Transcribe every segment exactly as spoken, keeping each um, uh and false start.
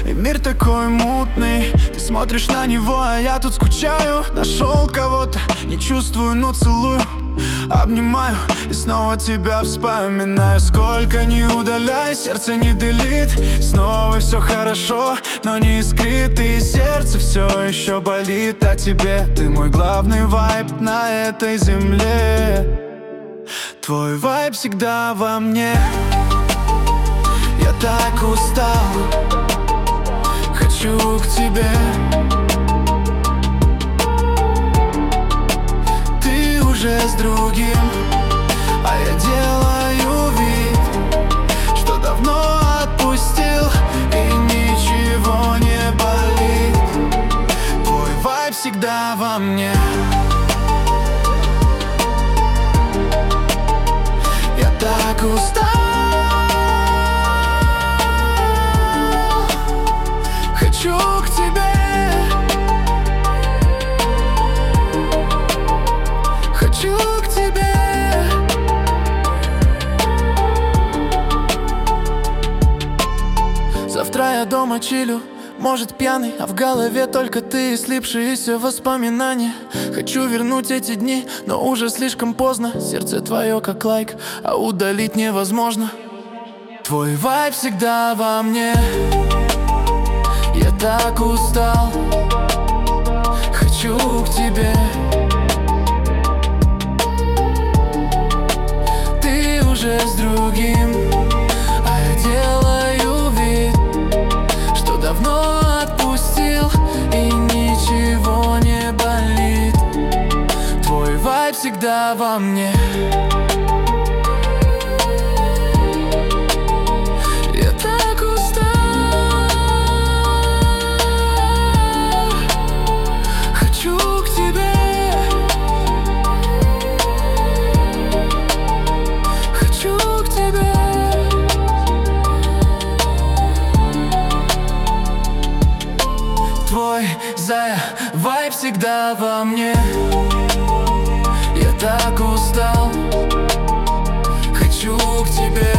И мир такой мутный, ты смотришь на него, а я тут скучаю. Нашел кого-то, не чувствую, но целую, обнимаю и снова тебя вспоминаю. Сколько не удаляй, сердце не делит. Снова все хорошо, но не искрит. И сердце все еще болит о тебе. Ты мой главный вайб на этой земле. Твой вайб всегда во мне. Я так устал, хочу к тебе. Ты уже с другим, а я делаю вид, что давно отпустил, и ничего не болит. Твой вайб всегда во мне. Я так устал, хочу к тебе. Хочу к тебе. Завтра я дома чилю, может пьяный, а в голове только ты и слипшиеся воспоминания. Хочу вернуть эти дни, но уже слишком поздно. Сердце твое как лайк, а удалить невозможно. Твой вайб всегда во мне. Я так устал, хочу к тебе. Ты уже с другим, а я делаю вид, что давно отпустил, и ничего не болит. Твой вайб всегда во мне. Я так устал, хочу к тебе. Хочу к тебе. Твой зая вайб всегда во мне. Я так устал, хочу к тебе.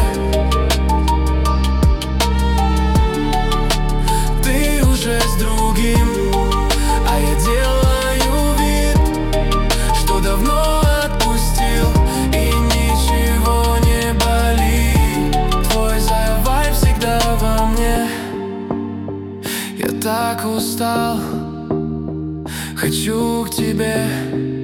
Ты уже с другим, а я делаю вид, что давно отпустил, и ничего не болит. Твой зая вайб всегда во мне. Я так устал, хочу к тебе.